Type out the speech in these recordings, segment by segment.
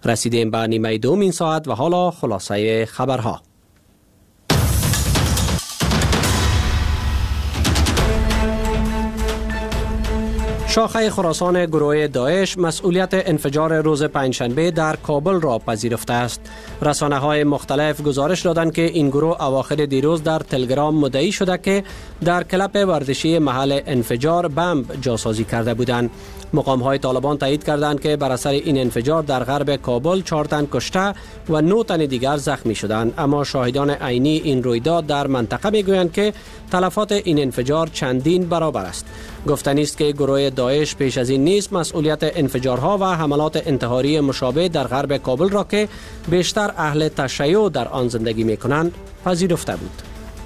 رسیدیم به نیمه دوم این ساعت و حالا خلاصه خبرها. شاخه خراسان گروه داعش مسئولیت انفجار روز پنجشنبه در کابل را پذیرفته است. رسانه‌های مختلف گزارش دادند که این گروه اواخر دیروز در تلگرام مدعی شده که در کلب ورزشی محل انفجار بمب جاسازی کرده بودند. مقام‌های طالبان تایید کردند که بر اثر این انفجار در غرب کابل 4 تن کشته و 9 تن دیگر زخمی شدند، اما شاهدان عینی این رویداد در منطقه میگویند که تلفات این انفجار چندین برابر است. گفتنی است که گروه داعش پیش از این نیز مسئولیت انفجارها و حملات انتحاری مشابه در غرب کابل را که بیشتر اهل تشیع در آن زندگی می‌کنند پذیرفته بود.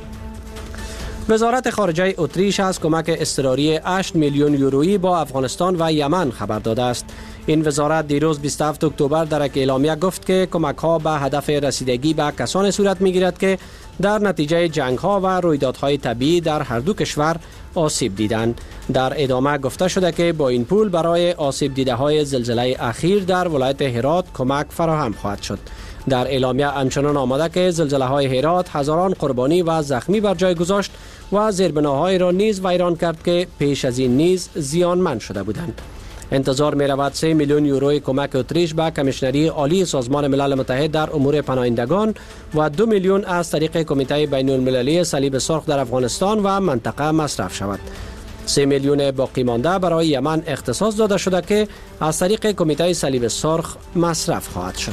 وزارت خارجه اتریش از کمک اضطراری 8 میلیون یورویی با افغانستان و یمن خبر داده است. این وزارت دیروز 27 اکتبر در یک اعلامیه گفت که کمک‌ها به هدف رسیدگی به کسانی صورت می‌گیرد که در نتیجه جنگ‌ها و رویدادهای طبیعی در هر دو کشور آسیب دیدند. در ادامه گفته شده که با این پول برای آسیب دیده‌های زلزله اخیر در ولایت هرات کمک فراهم خواهد شد. در اعلامیه همچنان آمده که زلزله‌های هرات هزاران قربانی و زخمی بر جای گذاشت و زیربناهای را نیز ویران کرد که پیش از این نیز زیانمند شده بودند. انتظار می رود 3 میلیون یوروی کمک اتریش به کمیشنری عالی سازمان ملل متحد در امور پناهندگان و 2 میلیون از طریق کمیته بین المللی صلیب سرخ در افغانستان و منطقه مصرف شود. 3 میلیون باقی مانده برای یمن اختصاص داده شده که از طریق کمیته صلیب سرخ مصرف خواهد شد.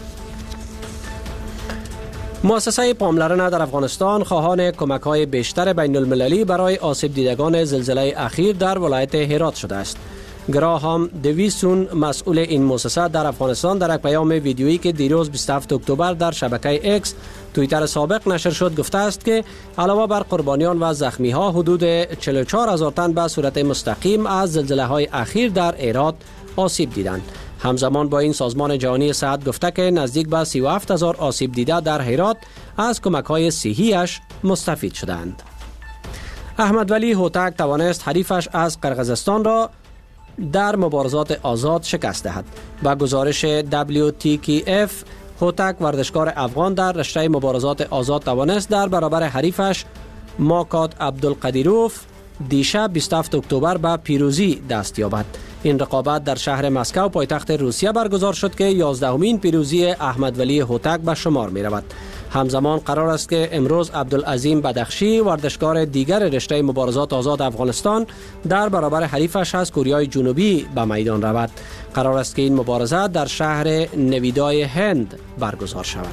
مؤسسه پاملرنه در افغانستان خواهان کمک‌های بیشتر بین المللی برای آسیب دیدگان زلزله اخیر در ولایت هرات شده است. گراهام دویسون مسئول این مؤسسه در افغانستان در یک پیام ویدیویی که دیروز 27 اکتبر در شبکه اکس توییتر سابق نشر شد گفته است که علاوه بر قربانیان و زخمی‌ها حدود 44,000 تن به صورت مستقیم از زلزله‌های اخیر در هرات آسیب دیدند. همزمان با این سازمان جهانی صحت گفته که نزدیک به 37,000 آسیب دیده در هرات از کمک‌های صحی‌اش مستفید شدند. احمد ولی هوتک توانست حریفش از قرقیزستان را در مبارزات آزاد شکست دهد. با گزارش WTKF هوتک ورزشکار افغان در رشته مبارزات آزاد توانست در برابر حریفش ماکات عبدالقدیروف دیشب 27 اکتبر به پیروزی دست یابد. این رقابت در شهر مسکو پایتخت روسیه برگزار شد که 11مین پیروزی احمد ولی هوتک به شمار می رود. همزمان قرار است که امروز عبدالعظیم بدخشی ورزشکار دیگر رشته مبارزات آزاد افغانستان در برابر حریفش از کره جنوبی به میدان رود. قرار است که این مبارزه در شهر نویدای هند برگزار شود.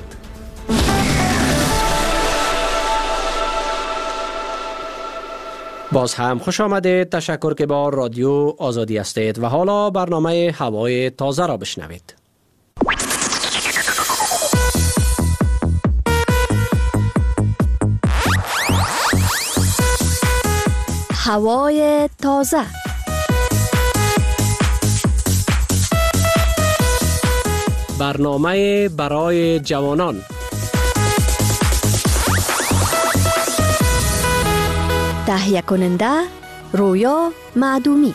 باز هم خوش آمدید. تشکر که با رادیو آزادی هستید و حالا برنامه هوای تازه را بشنوید. هوای تازه. برنامه برای جوانان. تهیه کننده رویا معدومی.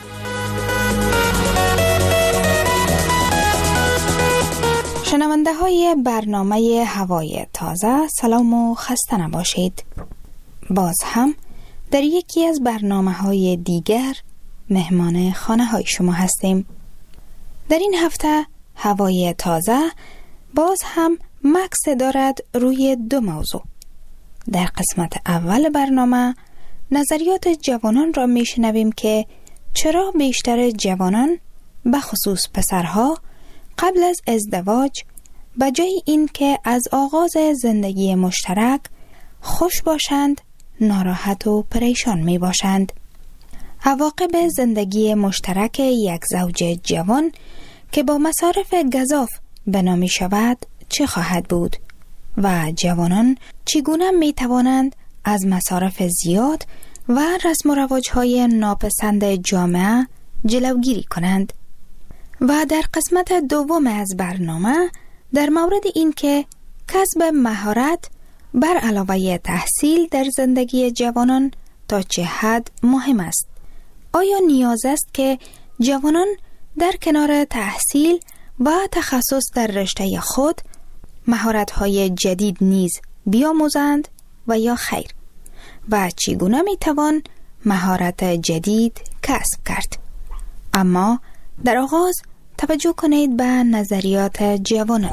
شنونده های برنامه هوای تازه، سلام و خسته نباشید. باز هم در یکی از برنامه های دیگر مهمان خانه های شما هستیم. در این هفته هوای تازه باز هم مکس دارد روی 2 موضوع. در قسمت اول برنامه نظریات جوانان را میشنویم که چرا بیشتر جوانان به خصوص پسرها قبل از ازدواج به جای این که از آغاز زندگی مشترک خوش باشند ناراحت و پریشان می باشند. عواقب زندگی مشترک یک زوج جوان که با مصارف گزاف بنا می شود چه خواهد بود و جوانان چگونه می توانند از مصارف زیاد و رسم و رواج‌های ناپسند جامعه جلوگیری کنند. و در قسمت دوم از برنامه در مورد این که کسب مهارت بر علاوه تحصیل در زندگی جوانان تا چه حد مهم است. آیا نیاز است که جوانان در کنار تحصیل و تخصص در رشته خود مهارت‌های جدید نیز بیاموزند و یا خیر و چگونه می‌توان مهارت جدید کسب کرد. اما در آغاز توجه کنید به نظریات جوانان.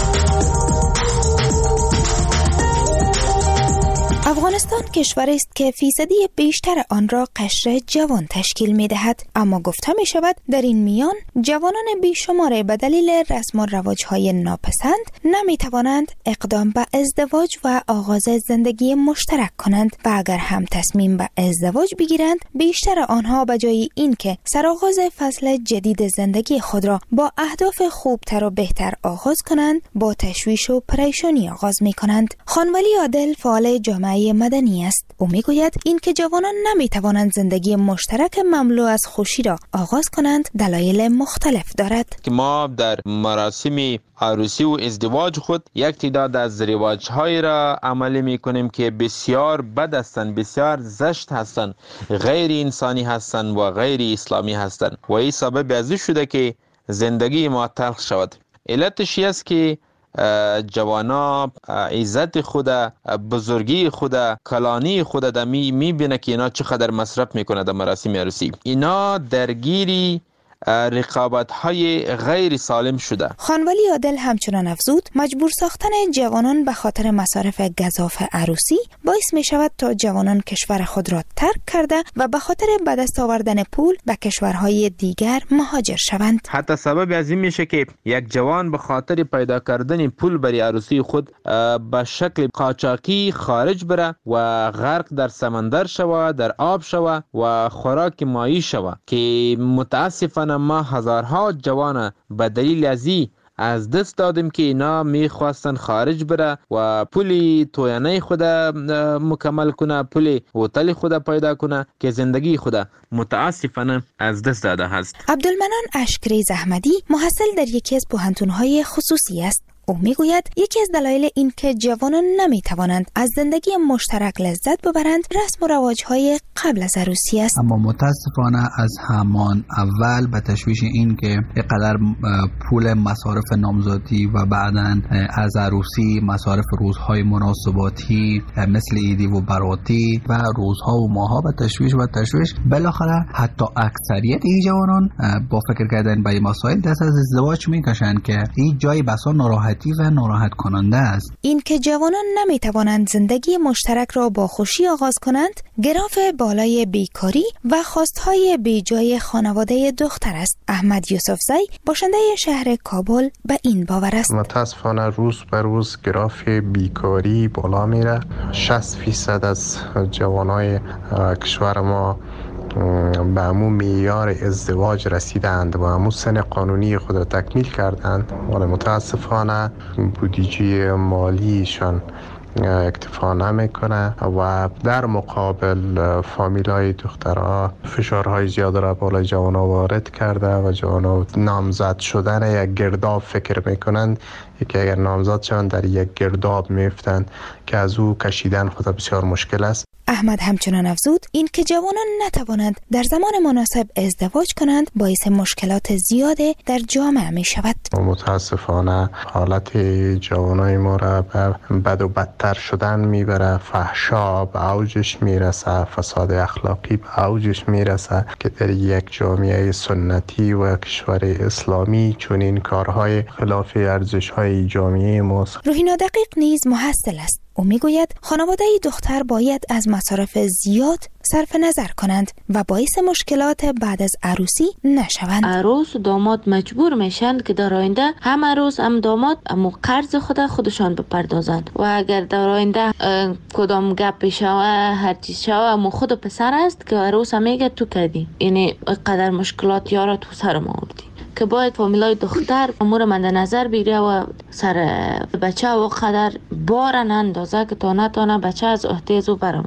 افغانستان کشوری است که فیصدی بیشتر آن را قشر جوان تشکیل می دهد، اما گفته می شود در این میان جوانان بیشمار به دلیل رسم و رواج‌های ناپسند نمی توانند اقدام به ازدواج و آغاز زندگی مشترک کنند و اگر هم تصمیم به ازدواج بگیرند بیشتر آنها به جای اینکه سرآغاز فصل جدید زندگی خود را با اهداف خوبتر و بهتر آغاز کنند با تشویش و پریشانی آغاز می کنند. خانولی عادل فعال جامعه مدنی است. او میگوید این که جوانان نمیتوانند زندگی مشترک مملو از خوشی را آغاز کنند دلایل مختلف دارد. که ما در مراسم عروسی و ازدواج خود یک تعداد از رواج‌های را عملی میکنیم که بسیار بد هستند، بسیار زشت هستند، غیر انسانی هستند و غیر اسلامی هستند و این سبب از این شده که زندگی ما تلخ شود. علتش است که جوانا عزت خود، بزرگی خود، کلانی خود در میبینه که اینا چقدر مصرف میکنه در مراسم عروسی. اینا درگیری رقابت‌های غیر سالم شده. خانولی عادل همچنان افزود مجبور ساختن جوانان به خاطر مصارف گزاف عروسی باعث می شود تا جوانان کشور خود را ترک کرده و به خاطر به دست آوردن پول به کشورهای دیگر مهاجر شوند. حتی سبب از این میشه که یک جوان به خاطر پیدا کردن پول برای عروسی خود به شکل قاچاقی خارج بره و غرق در سمندر شوه، در آب شوه و خوراک مایی شوه که متاسفانه ما هزارها جوان به دلیل از دست دادیم که اینا میخواستن خارج بره و پولی توینه خود مکمل کنه، پولی هتل خود پیدا کنه که زندگی خود متاسفانه از دست داده هست. عبدالمنان اشکریز احمدی محصل در یکی از پوهنتون‌های خصوصی است. او میگوید یکی از دلایل این که جوانان نمیتوانند از زندگی مشترک لذت ببرند رسم و رواج‌های قبل از عروسی است. اما متاسفانه از همان اول به تشویش این که اینقدر پول مصارف نامزادی و بعداً از عروسی مصارف روزهای مناسباتی مثل عیدی و براتی و روزها و ماها به تشویش بالاخره حتی اکثریت این جوانان با فکر کردن به این مسائل دست از ازدواج میکشند که این جای بسا ناراحتی و ناراحت کننده است. این که جوانان نمیتوانند زندگی مشترک را با خوشی آغاز کنند گراف بالای بیکاری و خواستهای بیجای خانواده دختر است. احمد یوسفزی باشنده شهر کابل به این باور است. متاسفانه روز به روز گراف بیکاری بالا میره. 60% از جوانای کشور ما به همون معیار ازدواج رسیدند و همون سن قانونی خود را تکمیل کردند، ولی متاسفانه بودجه مالیشان اکتفا نمیکنه و در مقابل فامیلای دخترها فشارهای زیاد را بالای جوانا وارد کرده و جوانا نامزد شدن یک گرداب فکر میکنند که اگر نامزد شوند در یک گرداب میفتند که از او کشیدن خود بسیار مشکل است. احمد همچنان افزود این که جوانان نتوانند در زمان مناسب ازدواج کنند باعث مشکلات زیاد در جامعه می شود. متاسفانه حالت جوانای ما را به بد و بدتر شدن میبره. فحشا به اوجش میرسه، فساد اخلاقی به اوجش میرسه که در یک جامعه سنتی و کشور اسلامی چون این کارهای خلاف ارزش‌های جامعه ماست. روحینا دقیق نیز محصل است. او میگوید خانواده دختر باید از مصارف زیاد صرف نظر کنند و باعث مشکلات بعد از عروسی نشوند. عروس و داماد مجبور میشند که در آینده هم عروس هم داماد امو قرض خودشان بپردازند و اگر در آینده کدام گپ شوه هر چیز شوه امو خود پسر است که عروس میگه تو کردی، یعنی قدر مشکلات یارا تو سر ما آوردی که باید فامیلای دختر امور مند نظر بگیره و سر بچه و قدر بار اندازه که تا نتانه بچه از عهده او برآمده.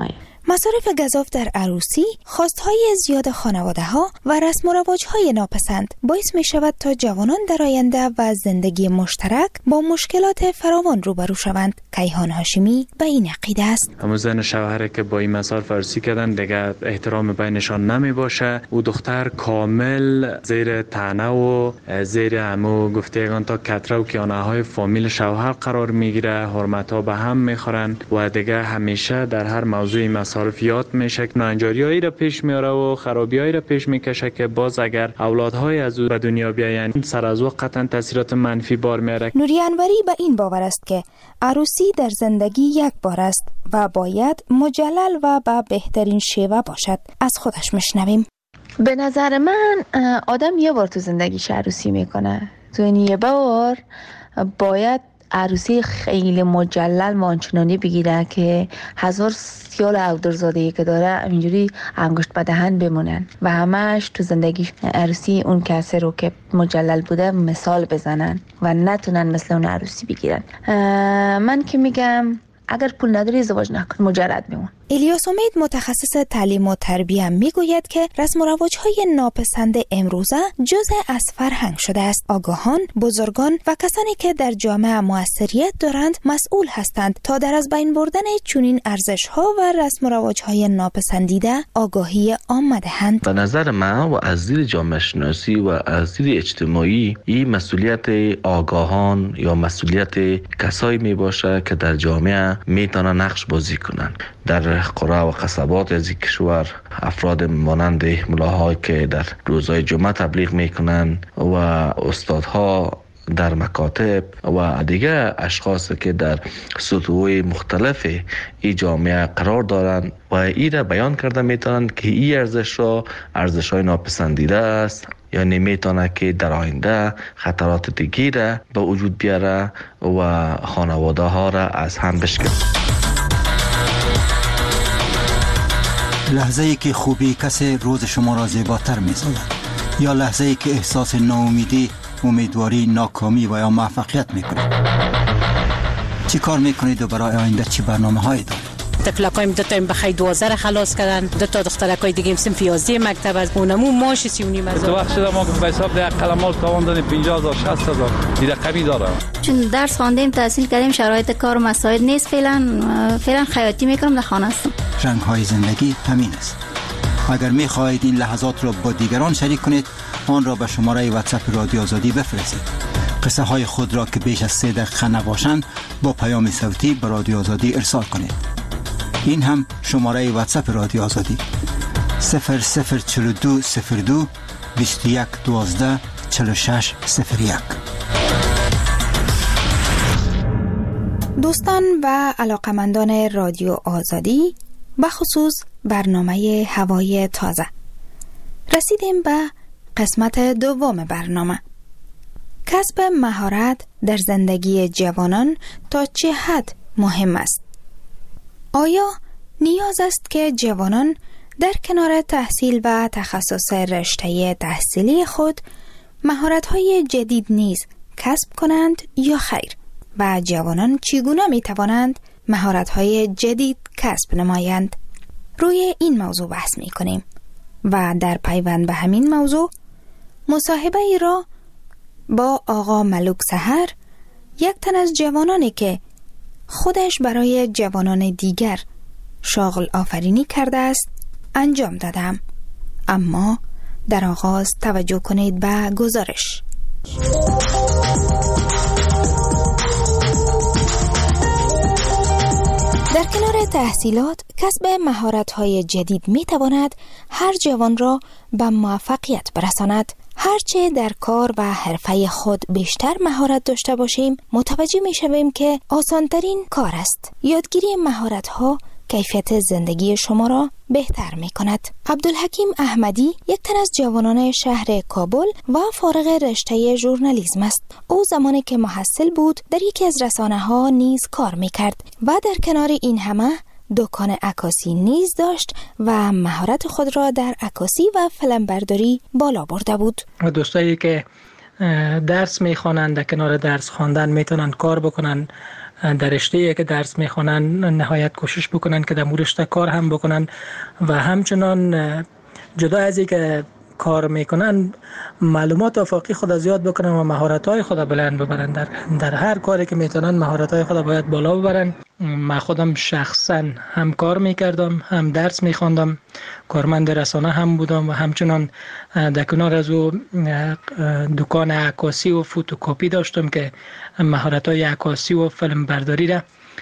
مصارف گزاف در عروسی، خواستهای زیاد خانواده ها و رسم و رواج های ناپسند باعث می شود تا جوانان در آینده و زندگی مشترک با مشکلات فراوان روبرو شوند. کیهان هاشمی به این عقیده است. همون زن شوهر که با این مصارف عروسی کردن دیگه احترام بینشان نمی باشه. او دختر کامل زیر طعنه و زیر همو گفتگان تا کتره و کیانه های فامیل شوهر قرار میگیره. حرمت ها به هم میخورن و دیگه همیشه در هر موضوعی مصارفیات میشه. ناهنجاریایی را پیش میاره و خرابیایی را پیش میکشه که باز اگر اولادهای از او به دنیا بیاین سر از او قطعا تاثیرات منفی بار میاره. نوری انوری به این باور است که عروسی در زندگی یک بار است و باید مجلل و به بهترین شیوه باشد. از خودش میشنویم. به نظر من آدم یه بار تو زندگیش عروسی میکنه. تو این یه بار باید عروسی خیلی مجلل مانچنانی بگیره که 1000 سیال اودرزاده‌ای که داره اینجوری انگشت به دهن بمونن و همش تو زندگی عروسی اون کسی رو که مجلل بوده مثال بزنن و نتونن مثل اون عروسی بگیرن. من که میگم اگر پول نداری ازدواج نکن، مجرد بمون. الیاس امید متخصص تعلیم و تربیه میگوید که رسم و رواج‌های ناپسند امروزه جزء از فرهنگ شده است. آگاهان، بزرگان و کسانی که در جامعه موثریت دارند مسئول هستند تا در از بین بردن چنین ارزش‌ها و رسم و رواج‌های ناپسندیده آگاهی عامه دهند. به نظر من و از دید جامعه شناسی و از دید اجتماعی این مسئولیت آگاهان یا مسئولیت کسایی می باشه که در جامعه میتونن نقش بازی کنن. در قرى و قصبات از کشور افراد مانند ملاها که در روزهای جمعه تبلیغ میکنن و استادها در مکاتب و دیگه اشخاص که در سطوح مختلف این جامعه قرار دارن و این را بیان کرده میتونن که این ارزش‌های ناپسندیده است، یعنی میتونه که در آینده خطرات دیگه را به وجود بیاره و خانواده ها را از هم بشکنه. لحظه ای که خوبی کسی روز شما را زیباتر می‌سازد یا لحظه ای که احساس ناامیدی، امیدواری، ناکامی و یا موفقیت میکنید. چی کار میکنید و برای آینده چی برنامه هایی دارید؟ تفلکایم دوتایم بخی 12 خلاص کردن، دوتا دخترکای دیگه صنف 11 مکتب از اونمو ماش 39 هزار. تو وقت شده ما به حساب ده قلمال تاوان دادیم 50000 60000 این رقمی داره. چون درس خواندیم تحصیل کردیم شرایط کار مساعد نیست، فعلا خیاطی میکنم در خانه هستم. رنگ های زندگی همین است. اگر میخواهید این لحظات را با دیگران شریک کنید آن را به شماره واتساپ رادیو آزادی بفرستید. قصه های خود را که بیش از 3 دقیقه نباشند با پیام صوتی به رادیو آزادی ارسال کنید. این هم شماره واتساپ رادیو آزادی 004202 2112 4601. دوستان و علاقمندان رادیو آزادی، بخصوص برنامه هوای تازه، رسیدیم به قسمت دوم برنامه. کسب مهارت در زندگی جوانان تا چه حد مهم است؟ آیا نیاز است که جوانان در کنار تحصیل و تخصص رشته تحصیلی خود مهارت‌های جدید نیز کسب کنند یا خیر؟ و جوانان چگونه می توانند مهارت‌های جدید کسب نمایند؟ روی این موضوع بحث می کنیم و در پیوند به همین موضوع مصاحبه ای را با آقا ملوک سحر، یک تن از جوانانی که خودش برای جوانان دیگر شغل آفرینی کرده است انجام دادم. اما در آغاز توجه کنید به گزارش. در کنار تحصیلات، کسب مهارت‌های جدید می‌تواند هر جوان را به موفقیت برساند. هرچه در کار و حرفه خود بیشتر مهارت داشته باشیم، متوجه می‌شویم که آسان‌ترین کار است. یادگیری مهارت‌ها کیفیت زندگی شما را بهتر می‌کند. عبدالحکیم احمدی یک تن از جوانان شهر کابل و فارغ رشته ژورنالیسم است. او زمانی که محصل بود در یکی از رسانه‌ها نیز کار می‌کرد و در کنار این همه دکان عکاسی نیز داشت و مهارت خود را در عکاسی و فیلمبرداری بالا برده بود. دوستایی که درس می‌خوانند در کنار درس خواندن میتونن کار بکنن در رشته‌ای که درس میخوانن نهایت کوشش بکنن که در مورد رشته کار هم بکنن و همچنان جدا از اینکه کار میکنن معلومات افاقی خود زیاد بکنن و مهارت‌های خود بلند ببرن. در هر کاری که میتونن مهارت‌های خود باید بالا ببرن. من خودم شخصا هم کار میکردم، هم درس میخواندم، کارمند رسانه هم بودم و همچنان در کنار از او دکان عکاسی و فوتوکپی داشتم که مهارت‌های عکاسی و فیلم برداری را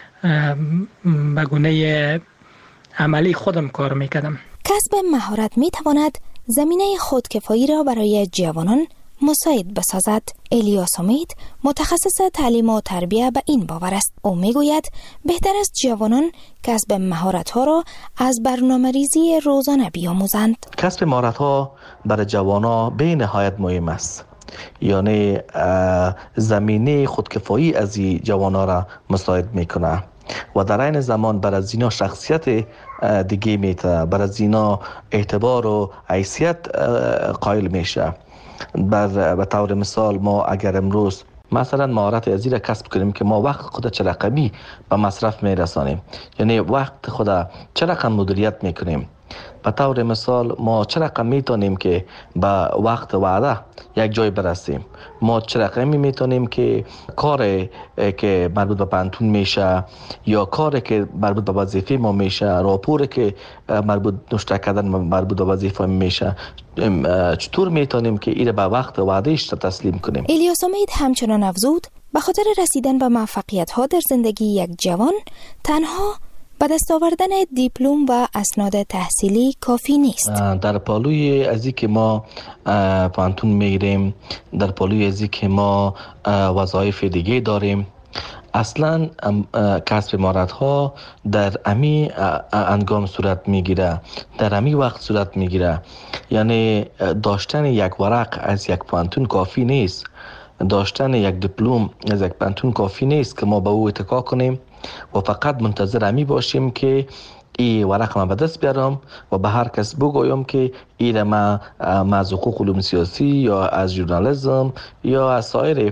به گونه عملی خودم کار میکردم. کسب مهارت میتواند زمینه خودکفایی را برای جوانان مساعد بسازد. الیاس امید متخصص تعلیم و تربیت به این باور است. او میگوید بهتر است جوانان کسب مهارت‌ها را از برنامه‌ریزی روزانه بیاموزند. کسب مهارت‌ها برای جوانان به نهایت مهم است. یعنی زمینه خودکفایی از این جوانان را مساعد میکنه و در این زمان برای زینا شخصیت دیگه میته، برای زینا اعتبار و حیثیت قائل میشه. به طور مثال ما اگر امروز مثلا مهارت ازی را کسب کنیم که ما وقت خود چه رقمی به مصرف میرسانیم، یعنی وقت خود چه رقم مدیریت میکنیم. به طور مثال ما چه رقم میتونیم که به وقت وعده یک جای برسیم، ما چه رقمی میتونیم که کار که مربوط به پانتون میشه یا کاری که مربوط به وظیفه ما میشه، راپوری که مربوط نشته کردن مربوط به وظیفه میشه، چطور میتونیم که این به وقت وعدهش تسلیم کنیم. الیاس امید همچنان افزود به خاطر رسیدن به موفقیت ها در زندگی یک جوان تنها به دست آوردن دیپلم و اسناد تحصیلی کافی نیست. در پالوی ازی که ما پانتون میگیریم، در پالوی ازی که ما وظایف دیگه داریم، اصلا کسب مهارت ها در امی انگام صورت میگیره، در امی وقت صورت میگیره. یعنی داشتن یک ورق از یک پانتون کافی نیست، داشتن یک دیپلم از یک پانتون کافی نیست که ما به او اتکا کنیم و فقط منتظر امی باشیم که این ورق ما به دست بیارم و به هر کس بگویم که این ما از حقوق علوم سیاسی یا از ژورنالیسم یا از سایر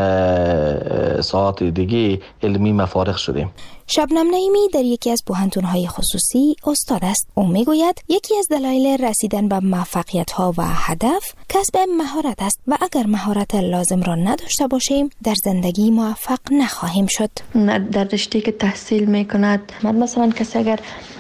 ساعات دیگه علمی مفارغ شدیم. شبنم نعیمی در یکی از پوهنتون‌های خصوصی استاد است. او میگوید یکی از دلایل رسیدن به موفقیت‌ها و هدف کسب مهارت است و اگر مهارت لازم را نداشته باشیم در زندگی موفق نخواهیم شد. در رشته که تحصیل میکند، مثلا کسی اگر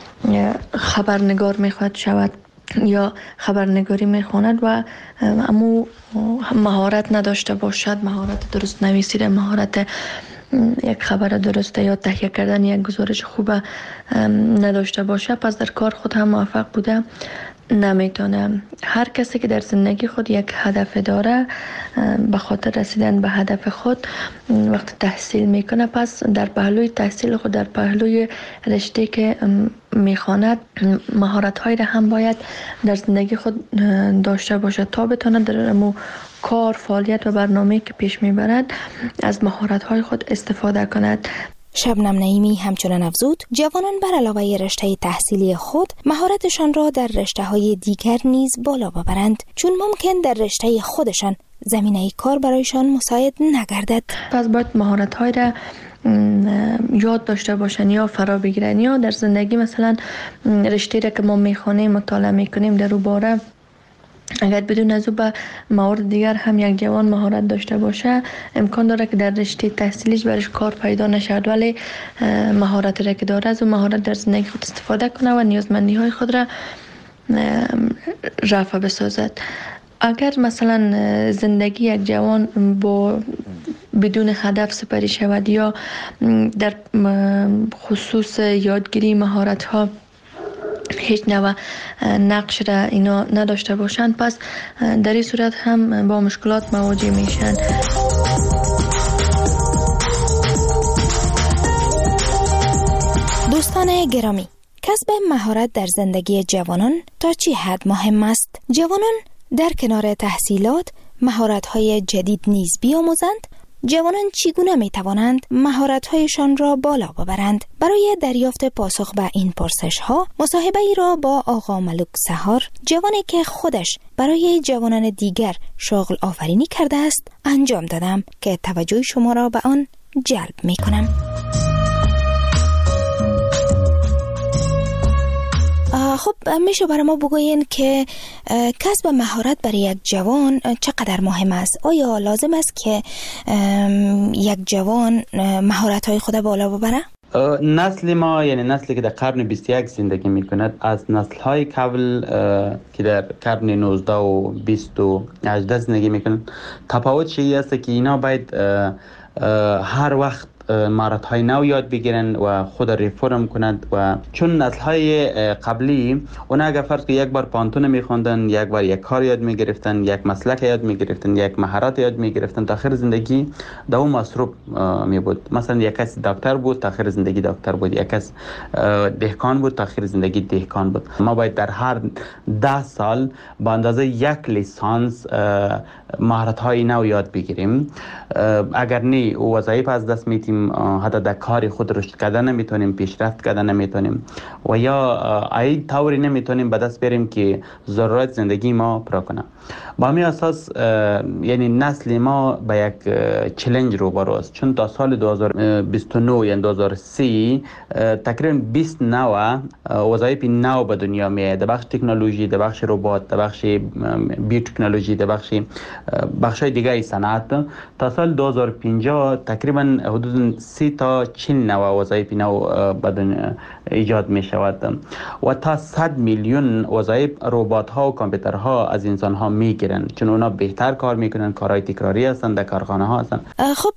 خبرنگار میخواد شود یا خبرنگاری میخواند و اما مهارت نداشته باشد، مهارت درست نویسی، مهارت یک خبر درسته یا تهیه کردن یک گزارش خوب نداشته باشه، پس در کار خود هم موفق بوده نمیتونه. هر کسی که در زندگی خود یک هدف داره، به خاطر رسیدن به هدف خود وقت تحصیل میکنه، پس در پهلوی تحصیل خود، در پهلوی رشته که میخواند، مهارت هایی را هم باید در زندگی خود داشته باشه تا بتونه در کار، فعالیت و برنامه‌ای که پیش میبرد از مهارت های خود استفاده کند. شبنم نعیمی همچنان افزود جوانان بر علاوه رشته تحصیلی خود مهارتشان را در رشته‌های دیگر نیز بالا ببرند، چون ممکن در رشته خودشان زمینه کار برایشان مساعد نگردد. پس باید مهارت‌های را یاد داشته باشن یا فرا بگیرن، یا در زندگی مثلا رشته را که ما میخوانیم، مطالعه میکنیم در اون باره اگر بدون از او به موارد دیگر هم یک جوان مهارت داشته باشه، امکان داره که در رشته تحصیلیش برش کار پیدا نشد، ولی مهارت را که داره از اون مهارت در زندگی خود استفاده کنه و نیازمندی های خود را رفع بسازد. اگر مثلا زندگی یک جوان بدون هدف سپری شود یا در خصوص یادگیری مهارت ها هیچ نوع نقش را اینا نداشته باشند، پس در این صورت هم با مشکلات مواجه میشن. دوستان گرامی، کسب مهارت در زندگی جوانان تا چه حد مهم است؟ جوانان در کنار تحصیلات مهارت‌های جدید نیز بیاموزند. جوانان چگونه می توانند مهارت‌هایشان را بالا ببرند؟ برای دریافت پاسخ به این پرسش‌ها مصاحبه‌ای را با آقا ملک سحار، جوانی که خودش برای جوانان دیگر شغل آفرینی کرده است، انجام دادم که توجه شما را به آن جلب می کنم. خب میشه برای ما بگوین که کسب مهارت برای یک جوان چقدر مهم است؟ آیا لازم است که یک جوان مهارت‌های خود بالا ببره؟ نسل ما، یعنی نسلی که در قرن 21 زندگی میکند، از نسل‌های قبل که در قرن 19 و 20 و 18 زندگی میکنند تفاوت چیزی است که اینا باید هر وقت مهارت‌های نو یاد بگیرن و خود ریفرم کنند. و چون نسل‌های قبلی اونا اگر فرض که یک بار پانتون می‌خوندن، یک بار یک کار یاد می‌گرفتن، یک مسلک یاد می‌گرفتن، یک مهارت یاد می‌گرفتن، تا آخر زندگی در اون مصروف می‌بود. مثلا یک کس دکتر بود، تا آخر زندگی دکتر بود. یک کس دهقان بود، تا آخر زندگی دهقان بود. ما باید در هر 10 سال با اندازه یک لیسانس مهارت‌های نو یاد بگیریم. اگر نه وظایف از دست می‌دیم، حتی در کار خود رشد کردن نمیتونیم، پیشرفت کردن نمیتونیم و یا ای طوری نمیتونیم به دست بریم که ضرورت زندگی ما پورا کنه. با همین اساس یعنی نسل ما به یک چالش روبرو است، چون تا سال 2029 یعنی 2030 تقریبا 20 نوع وظایف نو به دنیا میاد، در بخش تکنولوژی، در بخش ربات، در بخش بیوتکنولوژی، در بخش‌های دیگه صنعت. تا سال 2050 تقریبا حدود 30 تا 40 نوع وظایف نو به دنیا ایجاد می شود و تا 100 میلیون وظایف ربات‌ها و کامپیوترها از انسان‌ها میگیرن، چون اونا بهتر کار میکنن، کارهای تکراری هستن، در کارخانه ها هستن. خب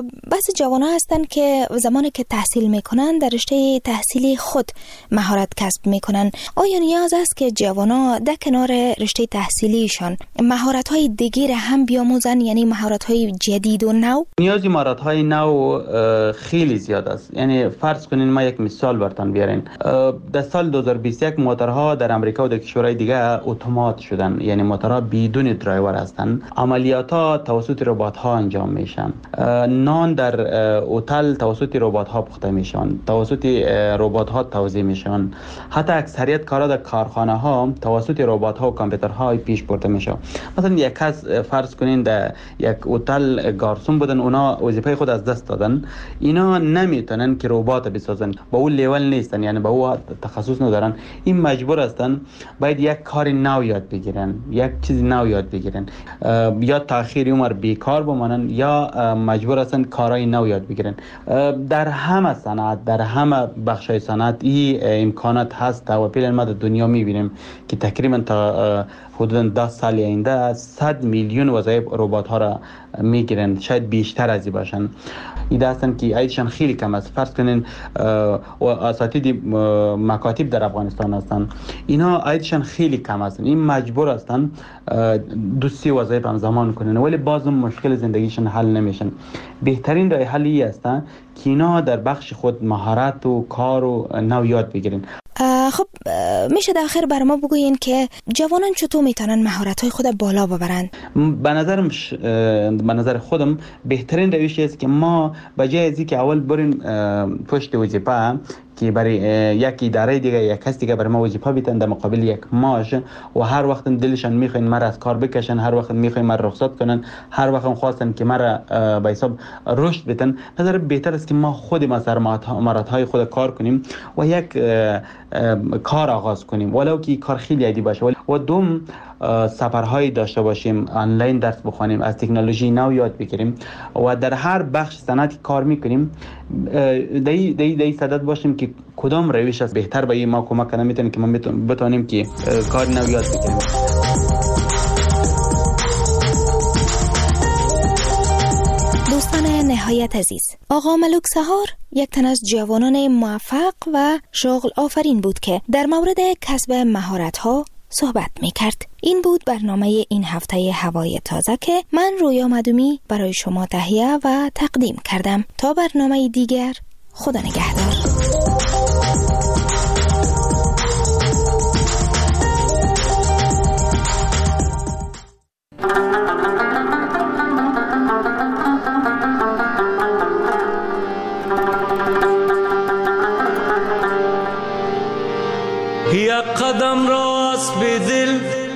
بس جوان‌ها هستن که زمانی که تحصیل میکنن در رشته تحصیلی خود مهارت کسب میکنن. آیا نیاز است که جوان‌ها در کنار رشته تحصیلیشان مهارت‌های دیگر هم بیاموزن، یعنی مهارت‌های جدید و نو؟ نیازی مهارت‌های نو خیلی زیاد است. یعنی فرض کنین ما یک مثال براتون بیارین. در سال 2021 موتورها در امریکا و در کشورهای دیگه اتومات شدن، یعنی موتورها بدون درایور هستند. عملیات‌ها توسط ربات‌ها انجام میشن. نان در هتل توسط ربات‌ها پخته میشن، توسط ربات‌ها توزیع میشن. حتی اکثریت کارها در کارخانه‌ها توسط ربات‌ها و کامپیوترها پیش برده میشه. مثلا یک کس فرض کنین در یک هتل گارسون بودن، اونا وظیفه خود از دست دادن. اینا نمیتونن که ربات بسازن، با اون لیول نیستن، یعنی با اون تخصص ندارن. این مجبور هستن باید یک کار نو یاد بگیرن، یک چیز نو یاد بگیرن، یا تاخیر عمر بیکار بمانن یا مجبور هستن کارهای نو یاد بگیرن. در همه صنعت، در همه بخش‌های صنعت این امکانات هست و فعلا ما در دنیا میبینیم که تقریبا تا حدود 10 سال آینده 100 میلیون وظایف ربات‌ها را میگیرن، شاید بیشتر از این باشن. ایده هستن که عیدشان خیلی کم است. فرض کنین اساتید مکاتب در افغانستان هستن، اینا عیدشان خیلی کم هستن. این مجبور هستن 2-3 وظایف همزمان کنن، ولی باز مشکل زندگیشون حل نمیشن. بهترین راه حلی است که اینا در بخش خود مهارت و کار و نو یاد بگیرن. خب میشه در آخر برای ما بگوین که جوانان چطور میتونن مهارت‌های خود بالا ببرن؟ به نظر خودم بهترین روشی است که ما بجای از اینکه اول بریم پشت وظیفه که برای یک اداره دیگه، یک کس دیگه برای ما وظیفه بیتن در مقابل یک معاش و هر وقت دلشان میخواین مرا از کار بکشن، هر وقت میخواین مرا رخصت کنن، هر وقت خواستن که مرا به حساب رشد بدن، نظر بهتر است که ما خود ما سر مهارت‌های خود کار کنیم و یک کار آغاز کنیم، ولو که کار خیلی عادی باشه. و دوم سفرهایی داشته باشیم، آنلاین درس بخونیم، از تکنولوژی نو یاد بگیریم و در هر بخش صنعتی کار میکنیم دی صدد باشیم که کدام روش است بهتر به ما کمک کنه، میتونه که ما بتونیم که کار نو یاد بگیریم. دوستان نهایت عزیز، آقا ملک سهار یک تن از جوانان موفق و شغل آفرین بود که در مورد کسب مهارت‌ها صحبت می‌کرد. این بود برنامه این هفته هوای تازه که من رویا مدومی برای شما تهیه و تقدیم کردم. تا برنامه دیگر، خدا نگهدار. یک قدم راست به دل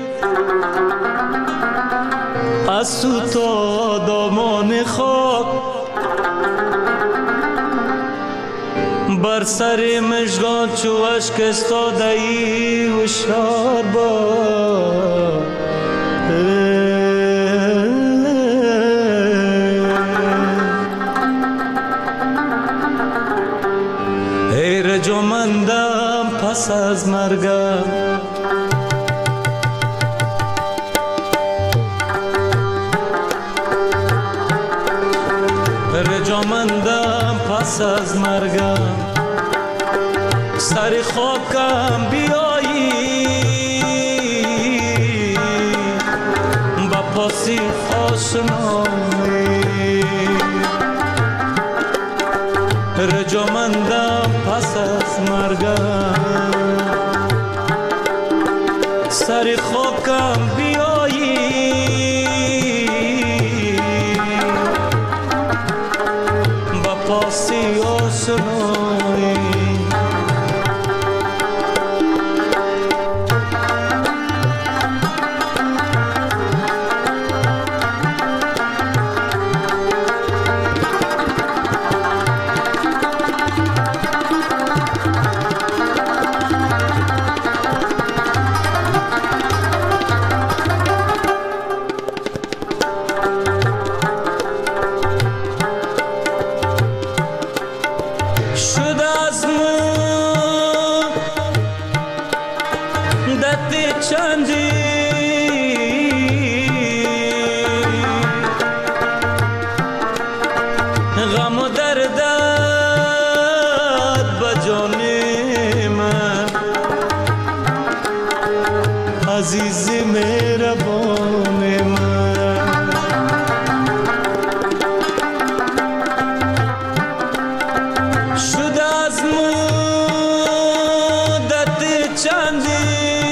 از تو تا دامان خاک، بر سر مژگان چو اشک استاده ای هوشیار باش. ای رجامندم پس از مرگم، رجامندم پس از مرگم، سر خاکم بیایی با پاسی آشنایی. رجامندم پس از مرگم، سر خاکم بیایی با پاسی آشنایی. عزیز مهربان من، شد از مدت چندی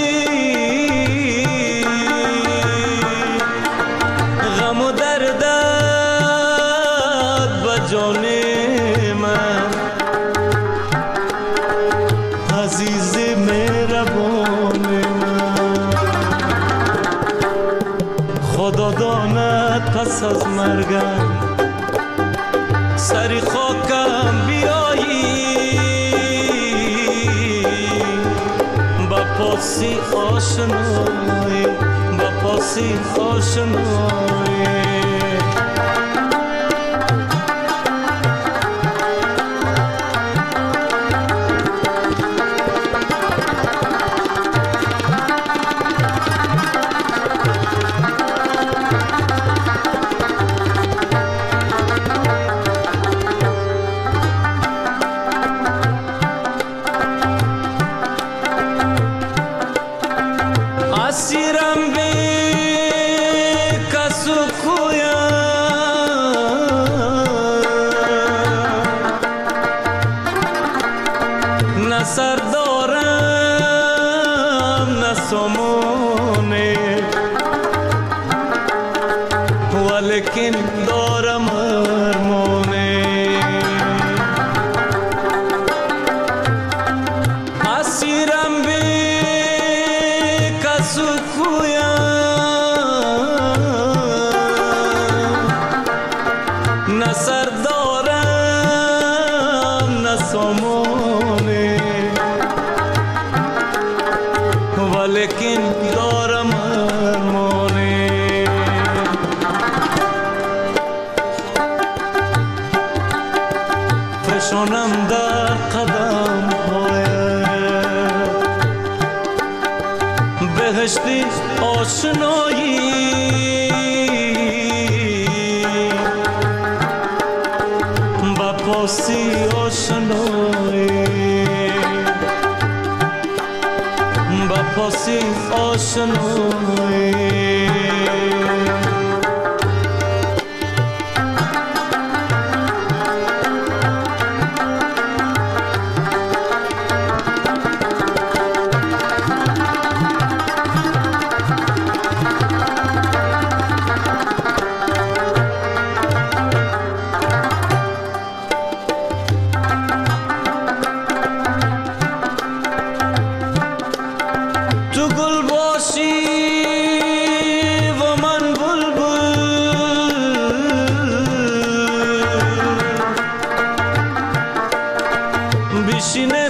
غم و دردت به جان من. عزیز مهربان خدا داند پس از مرگم، سری خاکم بیایی با پاسی آشنایی، با پاسی آشنایی. اسیرم به کس و کویم، نه سر دارم نه سامانه، ولیکن دارم ارمانه. اسیرم به کس و کویم، نه سر دارم نه سامانه، ولیکن دارم ارمانه. فشانم در قدم بهشتی آشنایی، با پاسی آشنایی، با پاسی آشنایی. تو گل باشی پیشینه